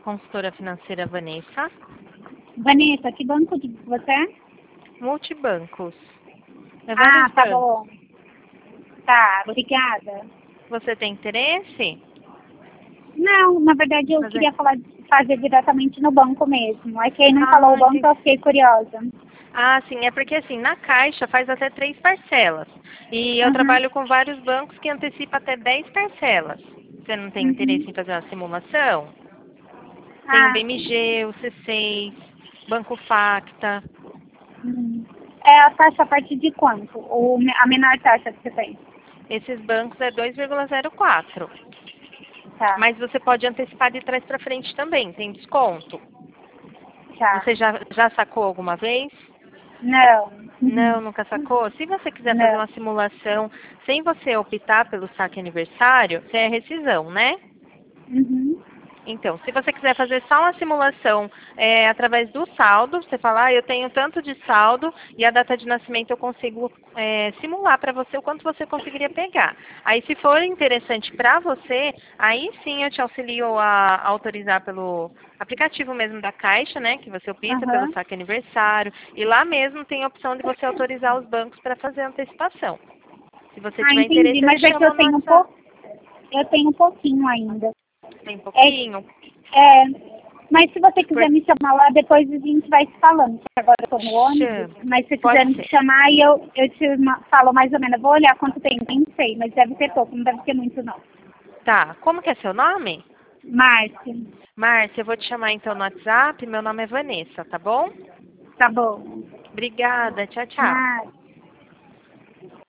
consultora financeira Vanessa. Vanessa, que banco você é? Multibancos. É vários Tá bancos. bom. Tá, obrigada. Você tem interesse? Não, na verdade eu queria fazer diretamente no banco mesmo. Aí quem não falou o banco, entendi. eu fiquei curiosa. Sim, é porque assim, na Caixa faz até 3 parcelas. E eu trabalho com vários bancos que antecipam até 10 parcelas. Você não tem interesse em fazer uma simulação? Tem o BMG, o C6, Banco Facta. É a taxa a partir de quanto? A menor taxa que você tem? Esses bancos é 2,04. Tá, Mas você pode antecipar de trás para frente também, tem desconto. tá. Você já sacou alguma vez? Não. Não, nunca sacou? Se você quiser fazer Não. uma simulação sem você optar pelo saque aniversário, você é rescisão, né? Uhum. Então, se você quiser fazer só uma simulação através do saldo, você fala, eu tenho tanto de saldo e a data de nascimento eu consigo simular para você o quanto você conseguiria pegar. Aí, se for interessante para você, aí sim eu te auxilio a autorizar pelo aplicativo mesmo da Caixa, né, que você opta pelo saque aniversário, e lá mesmo tem a opção de você autorizar os bancos para fazer a antecipação. Se você tiver Entendi. interesse, eu Mas te é que chamo eu no tenho WhatsApp. eu tenho um pouquinho ainda. Tem um pouquinho? Mas se você quiser me chamar lá, depois a gente vai se falando. Porque agora eu tô no ônibus, mas se quiser Pode me ser. chamar, aí eu falo mais ou menos. Eu vou olhar quanto tem, nem sei, mas deve ter pouco, não deve ter muito não. Tá. Como que é seu nome? Márcia, Márcia, eu vou te chamar então no WhatsApp. Meu nome é Vanessa, tá bom? tá bom. Obrigada. Tchau, tchau. Nada.